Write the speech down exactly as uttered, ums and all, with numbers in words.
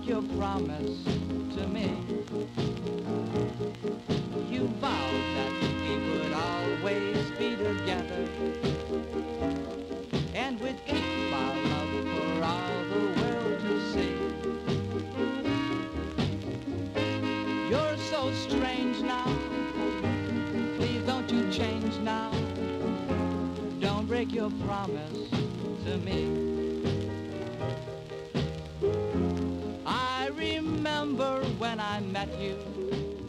break your promise to me. You vowed that we would always be together, and we'd keep our love for all the world to see. You're so strange now, please don't you change now. Don't break your promise to me. I remember when I met you,